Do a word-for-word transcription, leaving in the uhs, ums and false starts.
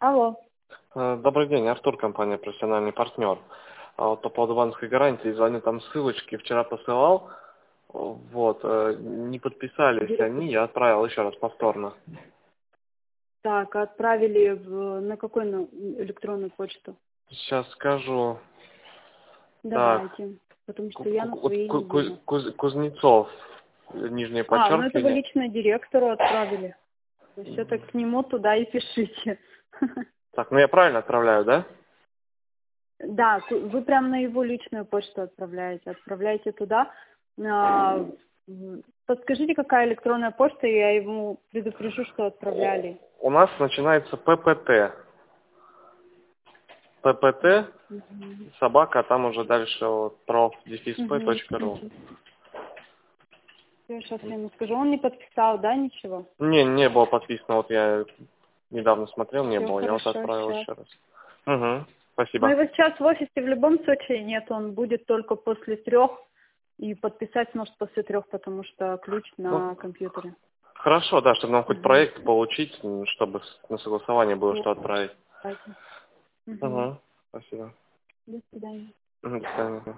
Алло. Э, Добрый день, Артур, компания «Профессиональный партнер». А вот по поводу банковской гарантии звоню, там ссылочки вчера посылал, вот, э, не подписались Директор. они, я отправил еще раз повторно. Так, отправили в, на какую на электронную почту? Сейчас скажу. Так, Давайте. Потому что Ку- я на Ку- вот своей Ку- не Ку- вижу. Куз- Кузнецов, нижнее А, ну это вы подчеркивание. лично директору отправили. То есть это к нему туда и пишите. Так, ну я правильно отправляю, да? Да, ку- вы прям на его личную почту отправляете. Отправляйте туда. А, м, Подскажите, какая электронная почта, и я ему предупрежу, что отправляли. У нас начинается ППТ. ППТ, Мгм. собака, а там уже дальше вот, проф-дефис-п точка ру. Сейчас я ему скажу. Он не подписал, да, ничего? Не, не было подписано, вот я недавно смотрел, не Все было, я вот хорошо, отправил сейчас. еще раз. Угу, Но спасибо. его сейчас в офисе в любом случае нет, он будет только после трех, и подписать сможет после трех, потому что ключ Ну, на компьютере. хорошо, да, чтобы нам хоть Угу. проект получить, м, чтобы с- на согласование было что отправить. Угу. Угу, спасибо. До свидания. Мгм, до свидания.